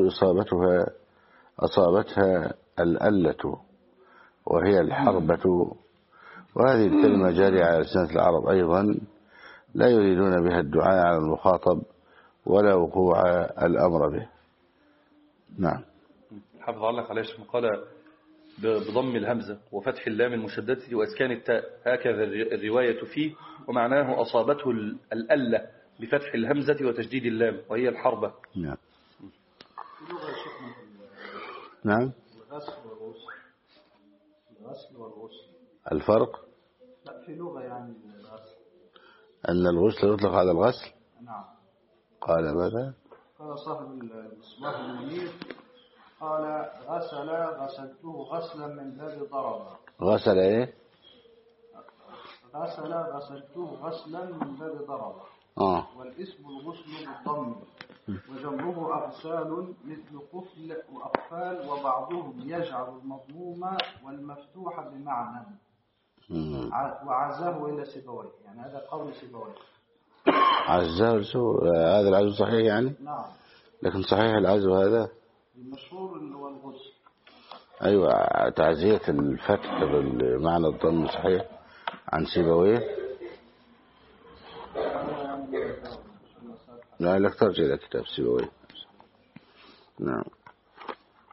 أصابتها الألة وهي الحربة، وهذه الكلمة جارية على لسان العرب أيضا لا يريدون بها الدعاء على المخاطب ولا وقوع الأمر به. نعم. حافظ علق عليه شيخ قال بضم الهمزة وفتح اللام المشددة وإسكان التاء، هكذا الرواية فيه، ومعناه أصابته الألة بفتح الهمزة وتشديد اللام وهي الحربة. نعم. نعم. الغسل والغسل. الغسل والغسل. الفرق؟ لا في لغة يعني الغسل. أن الغسل يطلق على الغسل؟ نعم. قال ماذا؟ قال صاحب المصباح المنير قال غسلته غسلا من باب ضرب. غسل ايه؟ غسلته غسلا من باب ضرب. والاسم الغسل بالضم وجمعه أغسال مثل قفل وأقفال، وبعضهم يجعل المضمومة والمفتوحة بمعنى وعزاه إلى سيبويه، يعني هذا قول سيبويه. عزاه هذا العزو صحيح يعني؟ نعم. لكن صحيح العزو هذا المشهور اللي هو الغسل. أيوة، تعزية الفتح بالمعنى الضم صحيح عن سيبويه. لا لك ترجع إلى كتاب سيبويه. نعم.